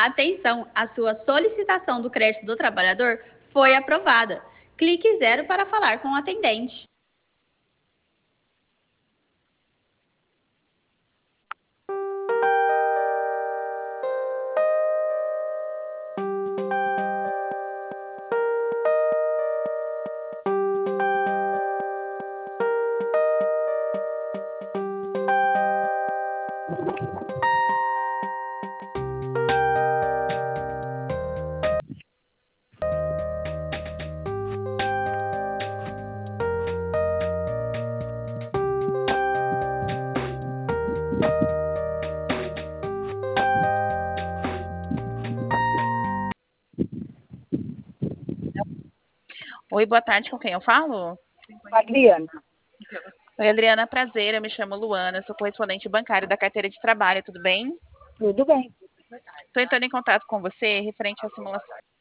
Atenção, a sua solicitação do crédito do trabalhador foi aprovada. Clique 0 para falar com o atendente. Oi, boa tarde, com quem eu falo? Adriana, Oi, Adriana, prazer, eu me chamo Luana, sou correspondente bancário da carteira de trabalho, tudo bem? tudo bem? Estou entrando em contato com você referente à simulação